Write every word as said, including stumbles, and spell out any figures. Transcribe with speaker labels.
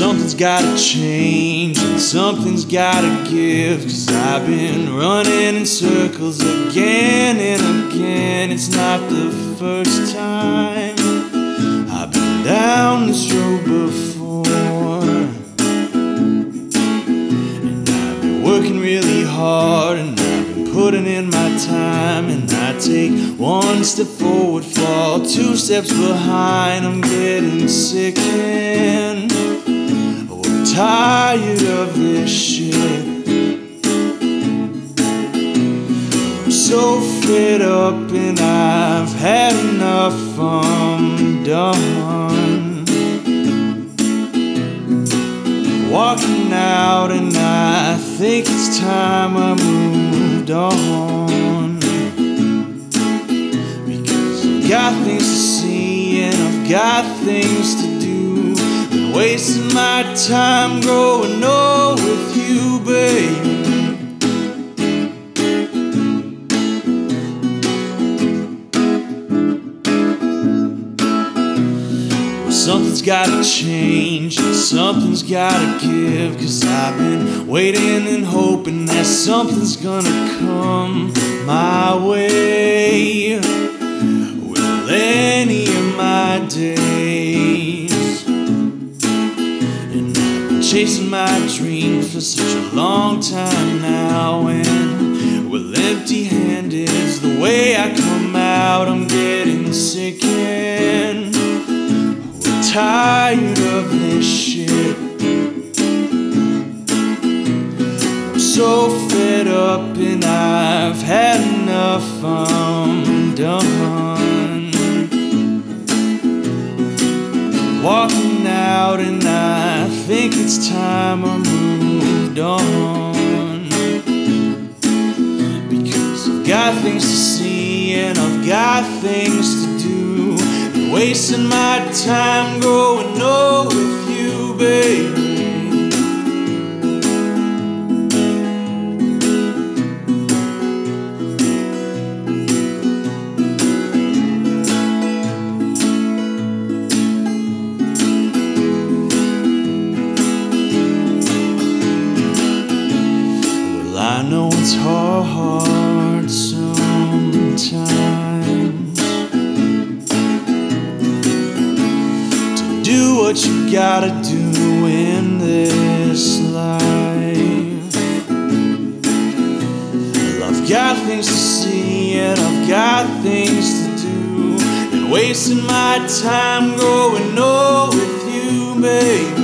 Speaker 1: Something's gotta change and something's gotta give, 'cause I've been running in circles again and again. It's not the first time I've been down this road before, and I've been working really hard and I've been putting in my time, and I take one step forward, fall two steps behind. I'm getting sick and tired of this shit. I'm so fed up and I've had enough. I'm done walking out, and I think it's time I moved on, because I've got things to see and I've got things to do. Wasting my time growing old with you, baby. Well, something's gotta change and something's gotta give, 'cause I've been waiting and hoping that something's gonna come my way with any of my days. Chasing my dreams for such a long time now, and with empty-handed is the way I come out. I'm getting sick and we're tired of this shit. I'm so fed up and I've had enough. I'm done walking out, and I think it's time I moved on, because I've got things to see and I've got things to do, and wasting my time growing old with you, baby. I know it's hard sometimes to do what you gotta do in this life. Well, I've got things to see and I've got things to do, and wasting my time growing old with you, baby.